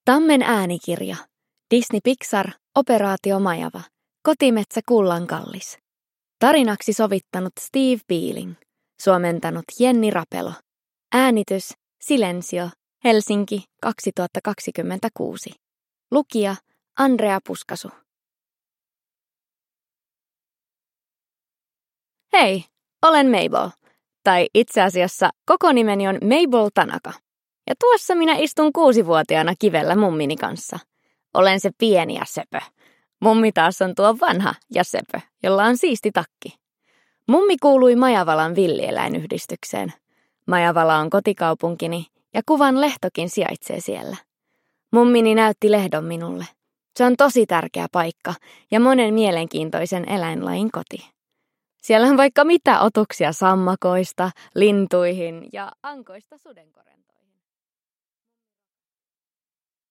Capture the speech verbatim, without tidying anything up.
Tammen äänikirja. Disney Pixar, Operaatio Majava. Kotimetsä Kullankallis. Tarinaksi sovittanut Steve Beeling. Suomentanut Jenni Rapelo. Äänitys Silensio, Helsinki kaksituhattakaksikymmentäkuusi. Lukija Andrea Puskasu. Hei, olen Mabel. Tai itse asiassa koko nimeni on Mabel Tanaka. Ja tuossa minä istun kuusivuotiaana kivellä mummini kanssa. Olen se pieni ja söpö. Mummi taas on tuo vanha ja söpö, jolla on siisti takki. Mummi kuului Majavalan villieläinyhdistykseen. Majavala on kotikaupunkini ja Kuvan lehtokin sijaitsee siellä. Mummini näytti lehdon minulle. Se on tosi tärkeä paikka ja monen mielenkiintoisen eläinlajin koti. Siellä on vaikka mitä otuksia sammakoista, lintuihin ja ankoista sudenkorentoihin.